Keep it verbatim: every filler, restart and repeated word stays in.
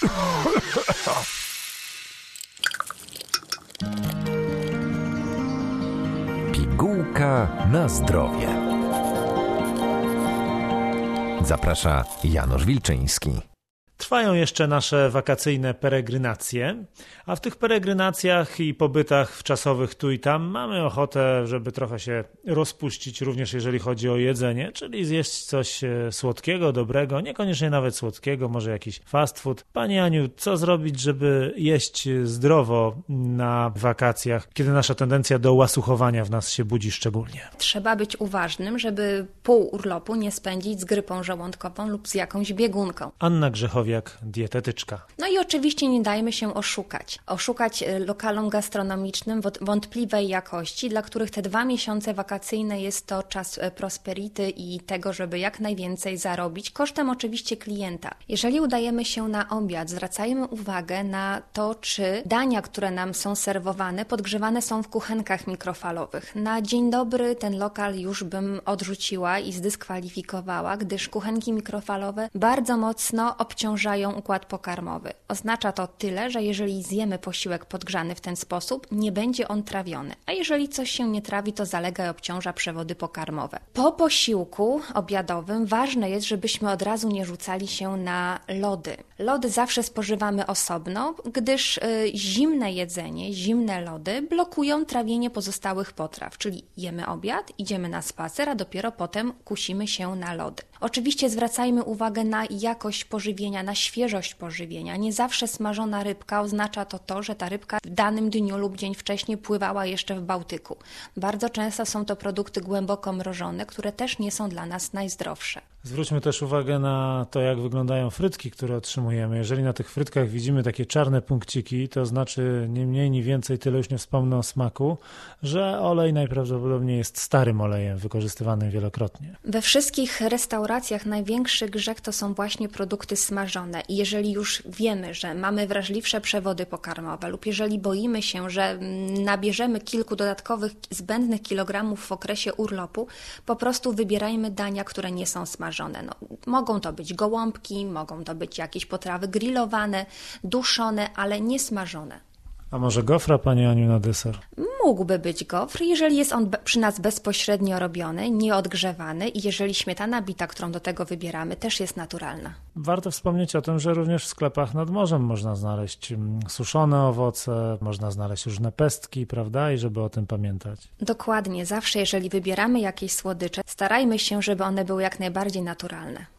Pigułka na zdrowie. Zaprasza Janusz Wilczyński. Trwają jeszcze nasze wakacyjne peregrinacje, a w tych peregrinacjach i pobytach wczasowych tu i tam mamy ochotę, żeby trochę się rozpuścić, również jeżeli chodzi o jedzenie, czyli zjeść coś słodkiego, dobrego, niekoniecznie nawet słodkiego, może jakiś fast food. Pani Aniu, co zrobić, żeby jeść zdrowo na wakacjach, kiedy nasza tendencja do łasuchowania w nas się budzi szczególnie? Trzeba być uważnym, żeby pół urlopu nie spędzić z grypą żołądkową lub z jakąś biegunką. Anna Grzechowiak, dietetyczka. No i oczywiście nie dajmy się oszukać. Oszukać lokalom gastronomicznym wątpliwej jakości, dla których te dwa miesiące wakacyjne jest to czas prosperity i tego, żeby jak najwięcej zarobić, kosztem oczywiście klienta. Jeżeli udajemy się na obiad, zwracajmy uwagę na to, czy dania, które nam są serwowane, podgrzewane są w kuchenkach mikrofalowych. Na dzień dobry ten lokal już bym odrzuciła i zdyskwalifikowała, gdyż kuchenki mikrofalowe bardzo mocno obciążają układ pokarmowy. Oznacza to tyle, że jeżeli zjemy posiłek podgrzany w ten sposób, nie będzie on trawiony. A jeżeli coś się nie trawi, to zalega i obciąża przewody pokarmowe. Po posiłku obiadowym ważne jest, żebyśmy od razu nie rzucali się na lody. Lody zawsze spożywamy osobno, gdyż y, zimne jedzenie, zimne lody blokują trawienie pozostałych potraw, czyli jemy obiad, idziemy na spacer, a dopiero potem kusimy się na lody. Oczywiście zwracajmy uwagę na jakość pożywienia, na świeżość pożywienia. Nie zawsze smażona rybka oznacza to to, że ta rybka w danym dniu lub dzień wcześniej pływała jeszcze w Bałtyku. Bardzo często są to produkty głęboko mrożone, które też nie są dla nas najzdrowsze. Zwróćmy też uwagę na to, jak wyglądają frytki, które otrzymujemy. Jeżeli na tych frytkach widzimy takie czarne punkciki, to znaczy nie mniej, nie więcej, tyle już nie wspomnę o smaku, że olej najprawdopodobniej jest starym olejem, wykorzystywanym wielokrotnie. We wszystkich restauracjach największy grzech to są właśnie produkty smażone. I jeżeli już wiemy, że mamy wrażliwsze przewody pokarmowe lub jeżeli boimy się, że nabierzemy kilku dodatkowych zbędnych kilogramów w okresie urlopu, po prostu wybierajmy dania, które nie są smażone. No, mogą to być gołąbki, mogą to być jakieś potrawy grillowane, duszone, ale nie smażone. A może gofra, Pani Aniu, na deser? Mógłby być gofr, jeżeli jest on przy nas bezpośrednio robiony, nieodgrzewany i jeżeli śmietana bita, którą do tego wybieramy, też jest naturalna. Warto wspomnieć o tym, że również w sklepach nad morzem można znaleźć suszone owoce, można znaleźć różne pestki, prawda? I żeby o tym pamiętać. Dokładnie. Zawsze, jeżeli wybieramy jakieś słodycze, starajmy się, żeby one były jak najbardziej naturalne.